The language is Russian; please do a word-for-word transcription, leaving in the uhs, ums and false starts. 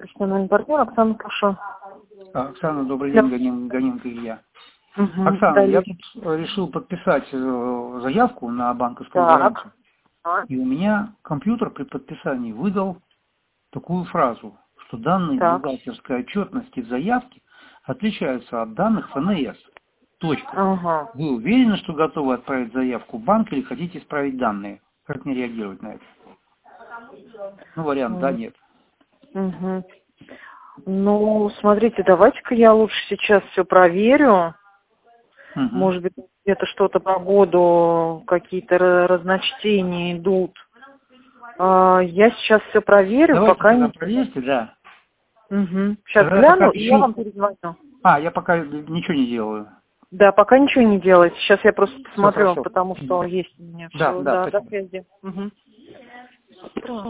Профессиональный партнер, Оксана, прошу. Оксана, добрый Да. день, Ганин, Ганинка Илья. Угу. Оксана, Да, я Лидия. тут решил подписать э, заявку на банковскую Так. гарантию, А, и у меня компьютер при подписании выдал такую фразу, что данные Так. бухгалтерской отчетности в заявке отличаются от данных эф эн эс. Точка. Ага. Вы уверены, что готовы отправить заявку в банк или хотите исправить данные? Как мне реагировать на это? Ну, вариант да, нет. Угу. Ну, смотрите, давайте-ка я лучше сейчас все проверю. Угу. Может быть, где-то что-то по году, какие-то ра- разночтения идут. А, Я сейчас все проверю, Давайте пока тогда не... проверьте, да. Угу. Сейчас Тогда я пока гляну, и я пишу. вам перезвоню. А, я пока ничего не делаю. Да, пока ничего не делайте. Сейчас я просто Все посмотрю, хорошо. потому что есть у меня Да, все. да, Да, до спасибо. связи. Угу.